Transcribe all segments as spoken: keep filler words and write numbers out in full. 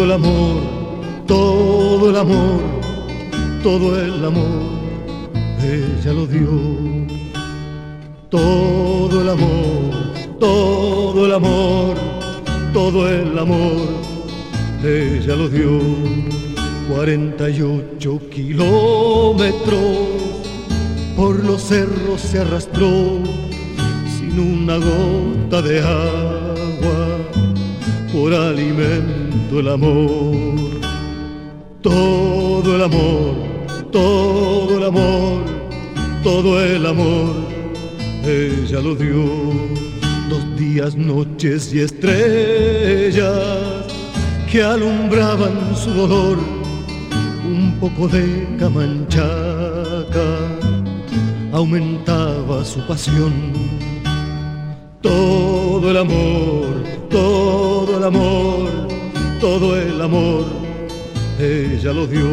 el amor, todo el amor, todo el amor, ella lo dio. Todo el amor, todo el amor, todo el amor, ella lo dio. Cuarenta y ocho kilómetros por los cerros se arrastró sin una gota de agua, por alimento el amor. Todo el amor, todo el amor, todo el amor, ella lo dio. Dos días, noches y estrellas que alumbraban su dolor, un poco de camanchaca aumentaba su pasión. Todo el amor, todo el amor, todo el amor, ella lo dio.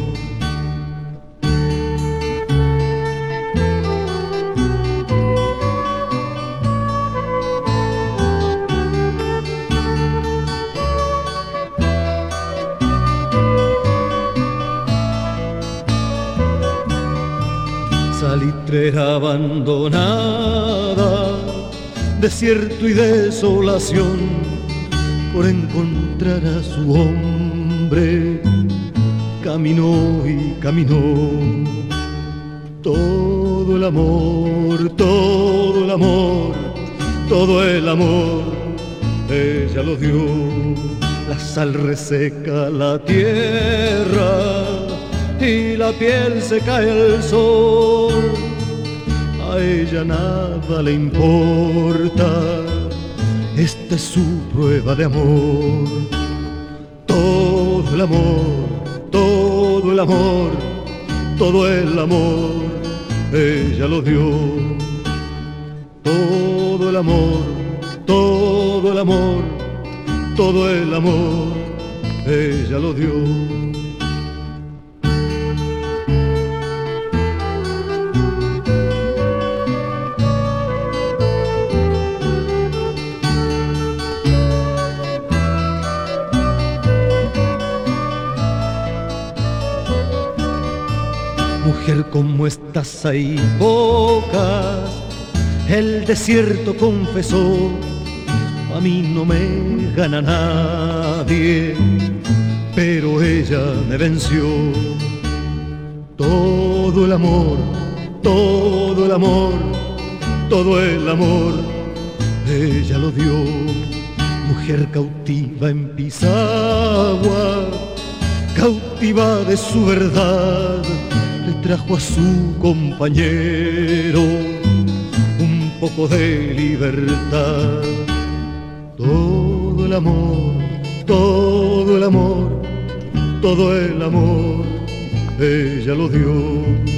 Salitrera abandonada, desierto y desolación, por encontrar a su hombre, caminó y caminó. Todo el amor, todo el amor, todo el amor, ella lo dio. La sal reseca la tierra y la piel se cae al sol. A ella nada le importa, esta es su prueba de amor. Todo el amor, todo el amor, todo el amor, ella lo dio. Todo el amor, todo el amor, todo el amor, ella lo dio. Mujer, como estás hay pocas, el desierto confesó, a mí no me gana nadie, pero ella me venció. Todo el amor, todo el amor, todo el amor, ella lo dio. Mujer cautiva en Pisagua, cautiva de su verdad, le trajo a su compañero un poco de libertad. Todo el amor, todo el amor, todo el amor, ella lo dio.